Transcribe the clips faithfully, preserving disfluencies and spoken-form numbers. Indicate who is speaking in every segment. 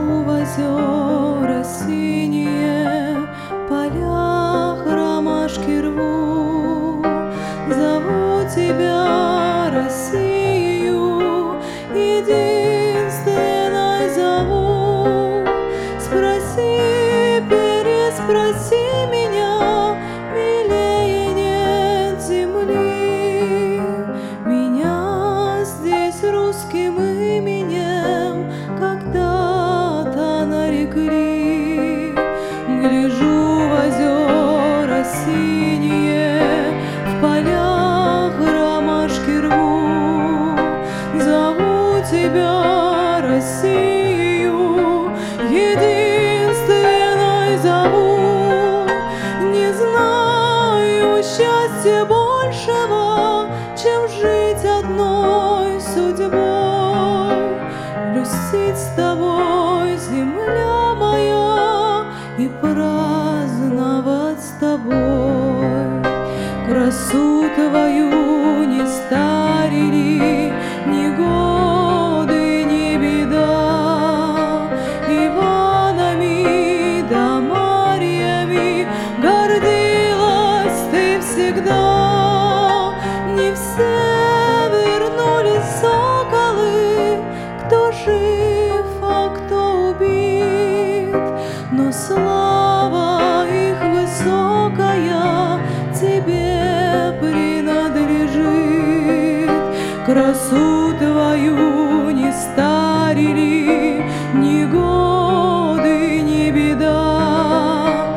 Speaker 1: Гляжу в озера синие, в полях ромашки рву. Зову тебя, Россию, единственной зову. Спроси, переспроси меня, милее нет земли. Меня здесь русским именем когда-то нарекли. Гляжу в озера синие, в полях ромашки рву. Зову тебя, Россию, единственной зову. Не знаю счастья большего, чем жить одной судьбой. Грустить с тобой, земля моя, и праздновать с тобой. Красу твою не старили ни годы, ни беда. Иванами да Марьями гордилась ты всегда. Не все вернулись соколы, кто жив, а кто убит, но слава их высокая тебе принадлежит. Красу твою не старили ни годы, ни беда.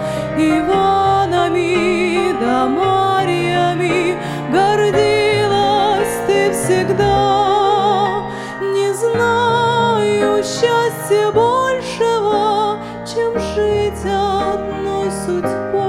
Speaker 1: Иванами да Марьями гордилась ты всегда. Не знаю счастья большего, чем жить одной судьбой.